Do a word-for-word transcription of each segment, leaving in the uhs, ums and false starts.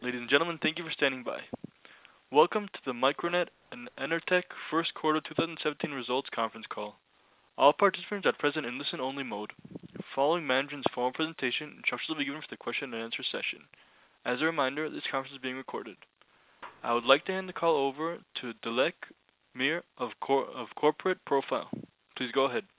Ladies and gentlemen, thank you for standing by. Welcome to the Micronet and Enertech First Quarter twenty seventeen Results Conference Call. All participants are present in listen-only mode. Following management's formal presentation, instructions will be given for the question and answer session. As a reminder, this conference is being recorded. I would like to hand the call over to Dilek Mir of, Cor- of Corporate Profile. Please go ahead.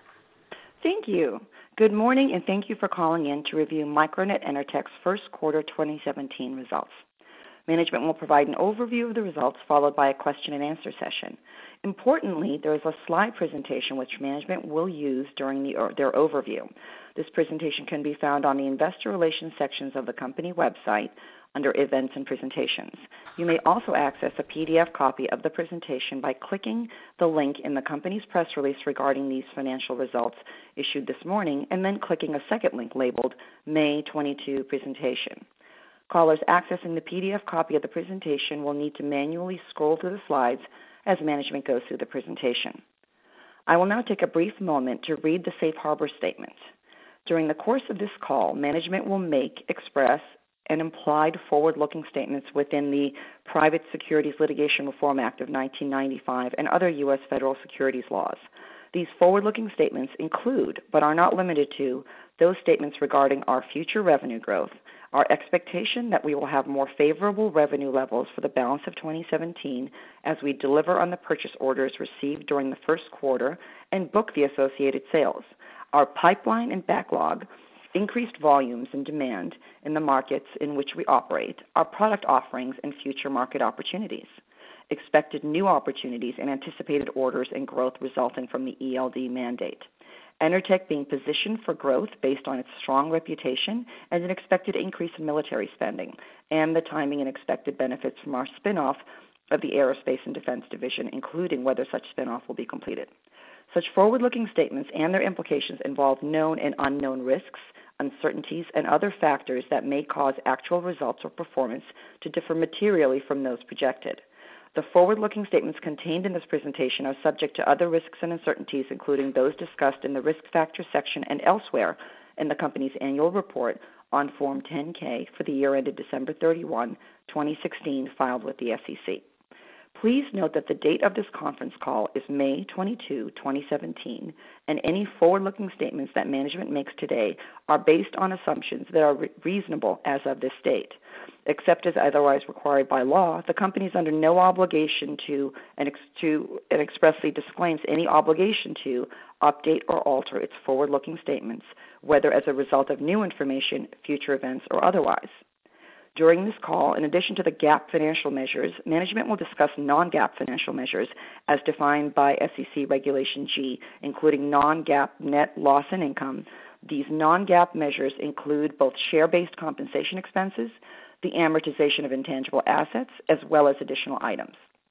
Thank you. Good morning, and thank you for calling in to review Micronet Enertech's first quarter twenty seventeen results. Management will provide an overview of the results followed by a question and answer session. Importantly, there is a slide presentation which management will use during the, their overview. This presentation can be found on the Investor Relations sections of the company website under Events and Presentations. You may also access a P D F copy of the presentation by clicking the link in the company's press release regarding these financial results issued this morning, and then clicking a second link labeled May twenty-second Presentation. Callers accessing the P D F copy of the presentation will need to manually scroll through the slides as management goes through the presentation. I will now take a brief moment to read the Safe Harbor Statement. During the course of this call, management will make, express, and implied forward-looking statements within the Private Securities Litigation Reform Act of nineteen ninety-five and other U S federal securities laws. These forward-looking statements include, but are not limited to, those statements regarding our future revenue growth, our expectation that we will have more favorable revenue levels for the balance of twenty seventeen as we deliver on the purchase orders received during the first quarter and book the associated sales, our pipeline and backlog, increased volumes and demand in the markets in which we operate, our product offerings and future market opportunities, expected new opportunities and anticipated orders and growth resulting from the E L D mandate, Enertech being positioned for growth based on its strong reputation and an expected increase in military spending, and the timing and expected benefits from our spinoff of the Aerospace and Defense Division, including whether such spinoff will be completed. Such forward-looking statements and their implications involve known and unknown risks, uncertainties, and other factors that may cause actual results or performance to differ materially from those projected. The forward-looking statements contained in this presentation are subject to other risks and uncertainties, including those discussed in the Risk Factors section and elsewhere in the company's annual report on Form ten K for the year ended December thirty-first, twenty sixteen, filed with the S E C. Please note that the date of this conference call is May twenty-second, twenty seventeen, and any forward-looking statements that management makes today are based on assumptions that are re- reasonable as of this date. Except as otherwise required by law, the company is under no obligation to and, ex- to and expressly disclaims any obligation to update or alter its forward-looking statements, whether as a result of new information, future events, or otherwise. During this call, in addition to the GAAP financial measures, management will discuss non-GAAP financial measures as defined by S E C Regulation G, including non-GAAP net loss and income. These non-GAAP measures include both share-based compensation expenses, the amortization of intangible assets, as well as additional items.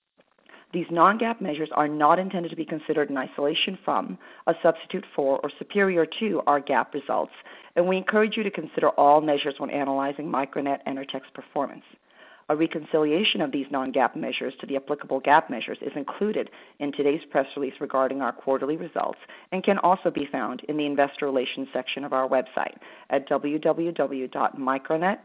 These non-GAAP measures are not intended to be considered in isolation from, a substitute for, or superior to our GAAP results, and we encourage you to consider all measures when analyzing Micronet Enertech's performance. A reconciliation of these non-GAAP measures to the applicable GAAP measures is included in today's press release regarding our quarterly results and can also be found in the Investor Relations section of our website at w w w dot micronet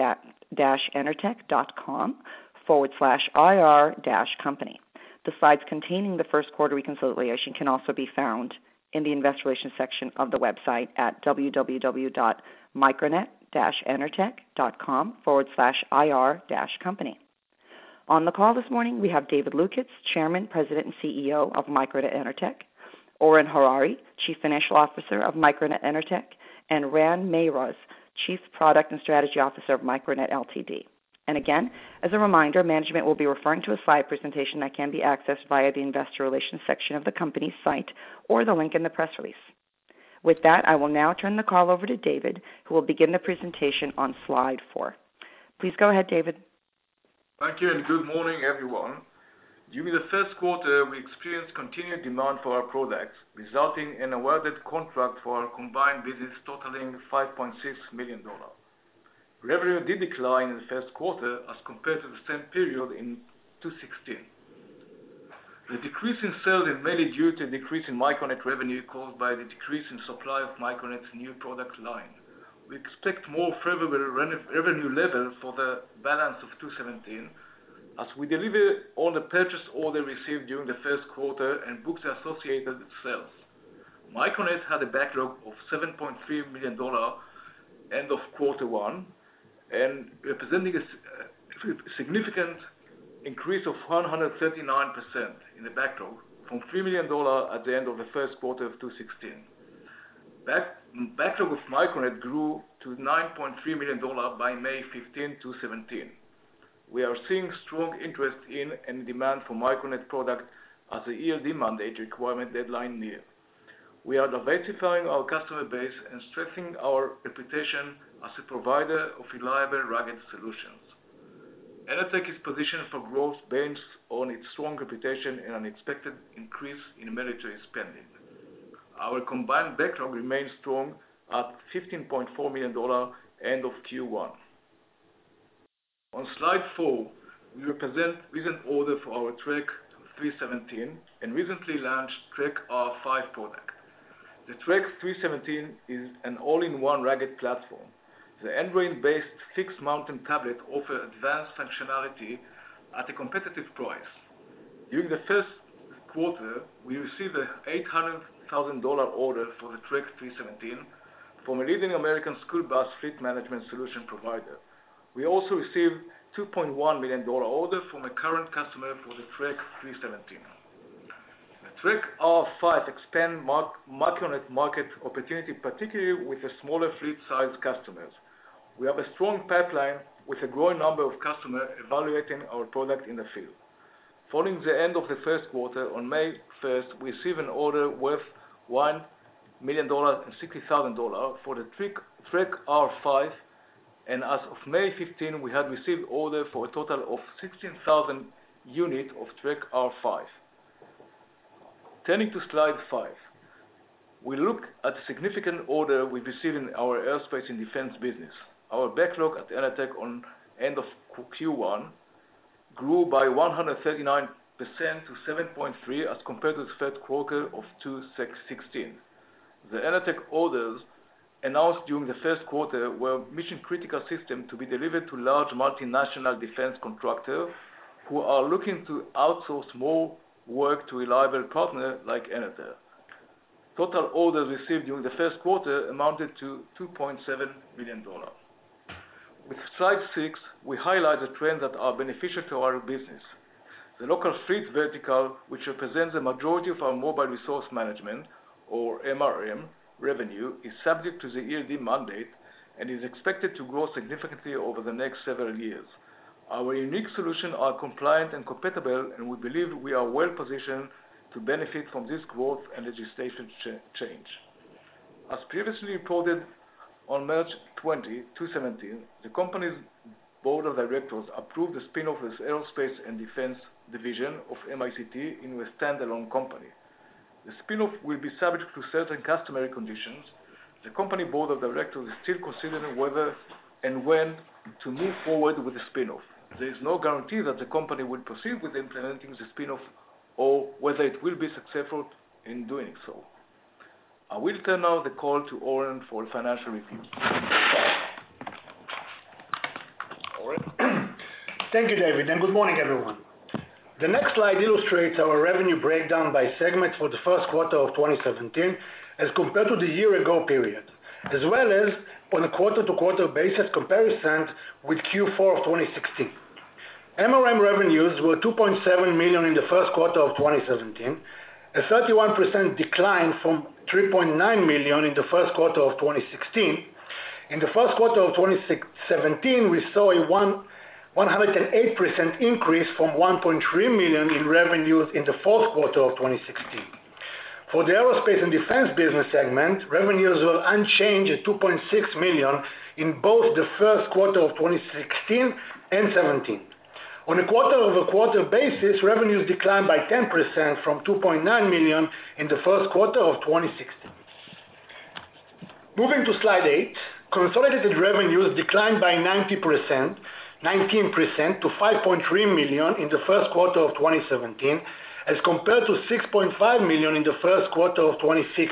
dash enertech dot com forward slash IR dash company. The slides containing the first quarter reconciliation can also be found in the Investor Relations section of the website at w w w dot micronet dash enertech dot com forward slash IR dash company. On the call this morning, we have David Lukitz, Chairman, President, and C E O of Micronet Enertech, Oren Harari, Chief Financial Officer of Micronet Enertech, and Ran Meroz, Chief Product and Strategy Officer of Micronet Ltd. And again, as a reminder, management will be referring to a slide presentation that can be accessed via the Investor Relations section of the company's site or the link in the press release. With that, I will now turn the call over to David, who will begin the presentation on slide four. Please go ahead, David. Thank you, and good morning, everyone. During the first quarter, we experienced continued demand for our products, resulting in an awarded contract for our combined business totaling five point six million dollars. Revenue did decline in the first quarter as compared to the same period in two thousand sixteen. The decrease in sales is mainly due to a decrease in Micronet revenue caused by the decrease in supply of Micronet's new product line, we expect more favorable revenue level for the balance of two thousand seventeen as we deliver on the purchase order received during the first quarter and book the associated sales. Micronet had a backlog of seven point three million dollars end of quarter one, and representing a significant increase of one hundred thirty-nine percent in the backlog from three million dollars at the end of the first quarter of two thousand sixteen. Back, backlog of Micronet grew to nine point three million dollars by May fifteenth, twenty seventeen. We are seeing strong interest in and demand for Micronet product as the E L D mandate requirement deadline near. We are diversifying our customer base and strengthening our reputation as a provider of reliable, rugged solutions. Enertech is positioned for growth based on its strong reputation and an expected increase in military spending. Our combined backlog remains strong at fifteen point four million dollars end of Q one. On slide four, we represent recent order for our Trek three seventeen and recently launched Trek R five product. The Trek three seventeen is an all-in-one rugged platform. The Android-based fixed mountain tablet offers advanced functionality at a competitive price. During the first quarter, we received an eight hundred thousand dollars order for the Trek three seventeen from a leading American school bus fleet management solution provider. We also received two point one million dollars order from a current customer for the Trek three seventeen. The Trek R five expand Micronet market opportunity, particularly with the smaller fleet size customers. We have a strong pipeline with a growing number of customers evaluating our product in the field. Following the end of the first quarter, on May first, we received an order worth one million sixty thousand dollars for the Trek, Trek R five, and as of May fifteenth, we had received order for a total of sixteen thousand units of Trek R five. Turning to slide five, we look at a significant order we received in our aerospace and defense business. Our backlog at Enertech on end of Q one grew by one hundred thirty-nine percent to seven point three as compared to the third quarter of two thousand sixteen. The Enertech orders announced during the first quarter were mission-critical systems to be delivered to large multinational defense contractors who are looking to outsource more work to reliable partners like Enertech. Total orders received during the first quarter amounted to two point seven million dollars. With slide six, we highlight the trends that are beneficial to our business. The local fleet vertical, which represents the majority of our mobile resource management, or M R M, revenue, is subject to the E L D mandate and is expected to grow significantly over the next several years. Our unique solutions are compliant and compatible, and we believe we are well positioned to benefit from this growth and legislation ch- change. As previously reported on March twentieth, twenty seventeen, the company's board of directors approved the spin-off of the Aerospace and Defense division of M I C T into a standalone company. The spin-off will be subject to certain customary conditions. The company board of directors is still considering whether and when to move forward with the spin-off. There is no guarantee that the company will proceed with implementing the spin-off or whether it will be successful in doing so. I will turn now the call to Oren for a financial review. Oren. Thank you, David, and good morning, everyone. The next slide illustrates our revenue breakdown by segment for the first quarter of twenty seventeen as compared to the year-ago period, as well as on a quarter-to-quarter basis comparison with Q four of twenty sixteen. M R M revenues were two point seven million dollars in the first quarter of twenty seventeen, a thirty-one percent decline from three point nine million dollars in the first quarter of twenty sixteen. In the first quarter of twenty seventeen, we saw a one hundred eight percent increase from one point three million dollars in revenues in the fourth quarter of twenty sixteen. For the Aerospace and Defense business segment, revenues were unchanged at two point six million dollars in both the first quarter of twenty sixteen and seventeen. On a quarter-over-quarter basis, revenues declined by ten percent from two point nine million dollars in the first quarter of twenty sixteen. Moving to slide eight, consolidated revenues declined by ninety percent, nineteen percent to five point three million dollars in the first quarter of twenty seventeen, as compared to six point five million dollars in the first quarter of twenty sixteen.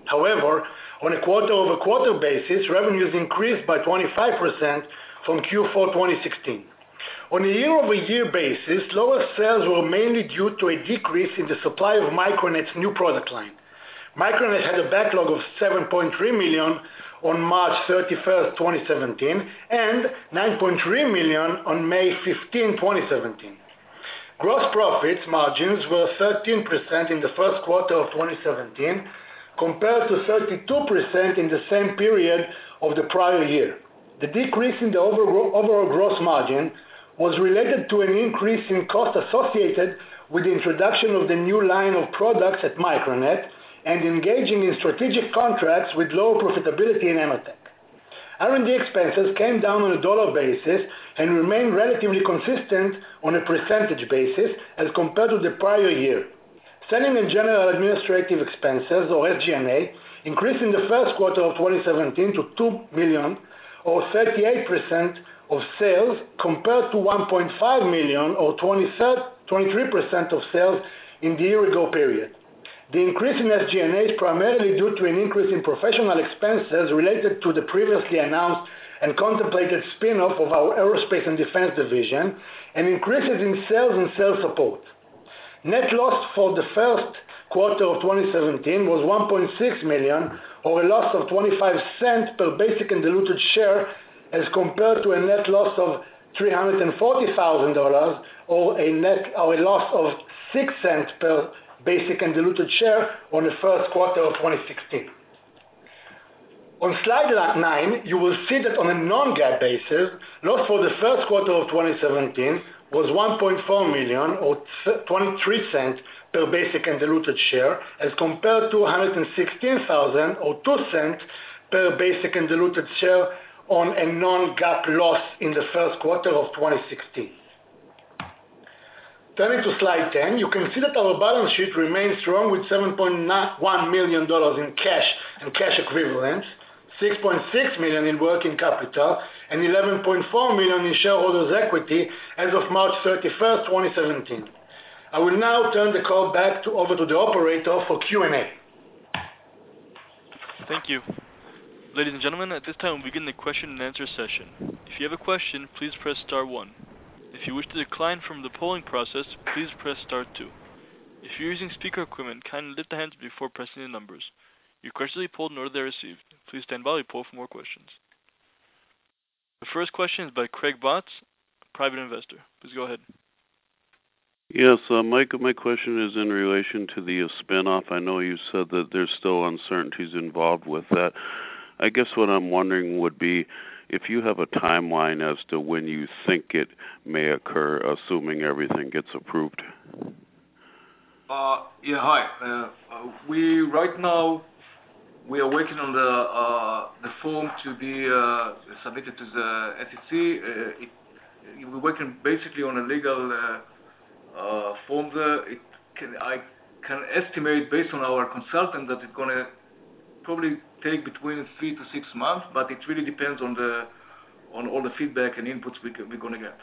However, on a quarter-over-quarter basis, revenues increased by twenty-five percent from Q four twenty sixteen. On a year-over-year basis, lower sales were mainly due to a decrease in the supply of Micronet's new product line. Micronet had a backlog of seven point three million on March thirty-first, twenty seventeen, and nine point three million on May fifteenth, twenty seventeen. Gross profits margins were thirteen percent in the first quarter of twenty seventeen, compared to thirty-two percent in the same period of the prior year. The decrease in the overall gross margin was related to an increase in cost associated with the introduction of the new line of products at Micronet and engaging in strategic contracts with lower profitability in Enertech. R and D expenses came down on a dollar basis and remained relatively consistent on a percentage basis as compared to the prior year. Selling and general administrative expenses, or S G and A, increased in the first quarter of twenty seventeen to two million dollars, or thirty-eight percent of sales, compared to one point five million dollars, or twenty-three percent of sales in the year-ago period. The increase in S G and A is primarily due to an increase in professional expenses related to the previously announced and contemplated spin-off of our Aerospace and Defense division, and increases in sales and sales support. Net loss for the first quarter of twenty seventeen was one point six million dollars, or a loss of twenty-five cents per basic and diluted share, as compared to a net loss of three hundred forty thousand dollars, or a net or a loss of six cents per basic and diluted share on the first quarter of twenty sixteen. On slide nine, you will see that on a non-GAAP basis, loss for the first quarter of twenty seventeen was one point four million dollars, or twenty-three cents per basic and diluted share, as compared to one hundred sixteen thousand dollars, or two cents per basic and diluted share on a non-GAAP loss in the first quarter of twenty sixteen. Turning to slide ten, you can see that our balance sheet remains strong with seven point one million dollars in cash and cash equivalents, six point six million dollars in working capital, and eleven point four million dollars in shareholders' equity as of March thirty-first, twenty seventeen. I will now turn the call back to, over to the operator for Q and A. Thank you. Ladies and gentlemen, at this time we'll begin the question and answer session. If you have a question, please press star one. If you wish to decline from the polling process, please press star two. If you're using speaker equipment, kindly lift the hands before pressing the numbers. Your questions will be polled in order they're received. Please stand by while we poll for more questions. The first question is by Craig Botts, private investor. Please go ahead. Yes, uh, Mike, my question is in relation to the uh, spinoff. I know you said that there's still uncertainties involved with that. I guess what I'm wondering would be if you have a timeline as to when you think it may occur, assuming everything gets approved. Uh, yeah, hi. Uh, uh, we right now we are working on the uh, the form to be uh, submitted to the S E C. Uh, it, we're working basically on a legal uh, uh, form there. It can, I can estimate based on our consultant that it's going to probably take between three to six months, but it really depends on the on all the feedback and inputs we can, we're going to get.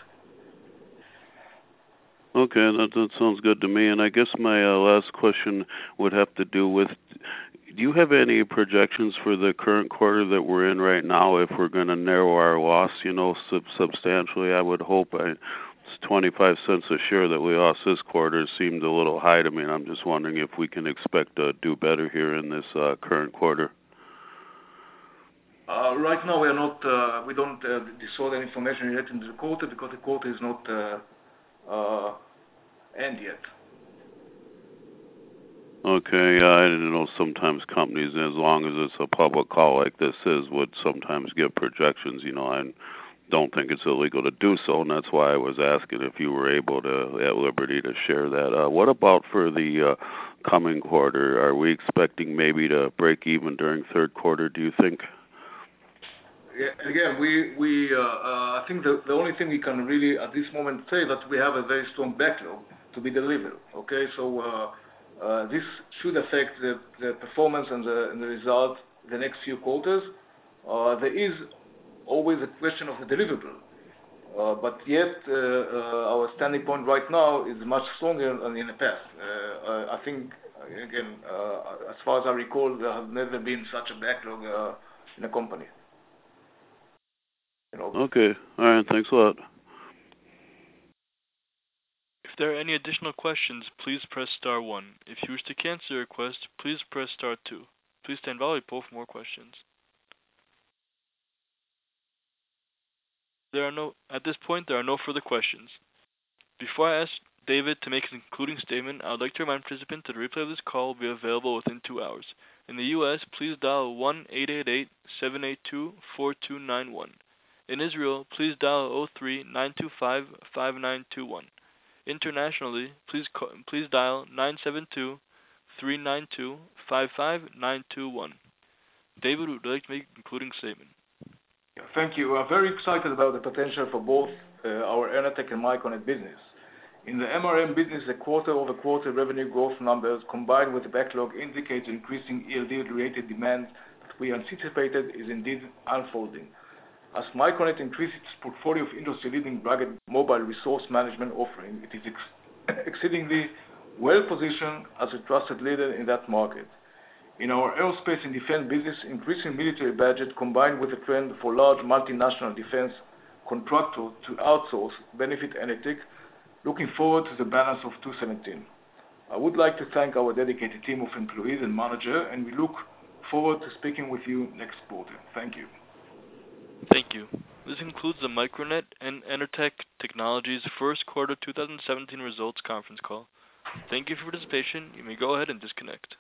Okay, that, that sounds good to me. And I guess my uh, last question would have to do with, do you have any projections for the current quarter that we're in right now if we're going to narrow our loss, you know, sub- substantially? I would hope. I, it's twenty-five cents a share that we lost this quarter seemed a little high to me, and I'm just wondering if we can expect to do better here in this uh, current quarter. Uh, right now, we are not. Uh, we don't uh, disclose any information yet in the quarter because the quarter is not uh, uh, end yet. Okay, yeah, I didn't know sometimes companies, as long as it's a public call like this is, would sometimes give projections. You know, I don't think it's illegal to do so, and that's why I was asking if you were able to, at liberty, to share that. Uh, what about for the uh, coming quarter? Are we expecting maybe to break even during third quarter, do you think? Yeah, again, we, we uh, uh, I think the, the only thing we can really at this moment say that we have a very strong backlog to be delivered. Okay, so uh, uh, this should affect the, the performance and the, and the result the next few quarters. Uh, there is always a question of the deliverable, uh, but yet uh, uh, our standing point right now is much stronger than in the past. Uh, I think again, uh, as far as I recall, there has never been such a backlog uh, in a company. You know. Okay. All right. Thanks a lot. If there are any additional questions, please press star one. If you wish to cancel your request, please press star two. Please stand by while we poll for more questions. There are no, at this point, there are no further questions. Before I ask David to make his concluding statement, I would like to remind participants that a replay of this call will be available within two hours. In the U S, please dial one eight eight eight, seven eight two, four two nine one. In Israel, please dial zero three, nine two five, five nine two one. Internationally, please call, please dial nine seven two, three nine two, five five nine two one. David would like to make a concluding statement. Yeah, thank you. We are very excited about the potential for both uh, our Enertech and Micronet business. In the M R M business, the quarter-over-quarter revenue growth numbers combined with the backlog indicates increasing E L D-related demand that we anticipated is indeed unfolding. As Micronet increases its portfolio of industry-leading rugged mobile resource management offering, it is ex exceedingly well-positioned as a trusted leader in that market. In our aerospace and defense business, increasing military budget combined with a trend for large multinational defense contractors to outsource benefit Enertech. Looking forward to the balance of two thousand seventeen. I would like to thank our dedicated team of employees and manager, and we look forward to speaking with you next quarter. Thank you. Thank you. This concludes the Micronet and Enertech Technologies first quarter two thousand seventeen results conference call. Thank you for your participation. You may go ahead and disconnect.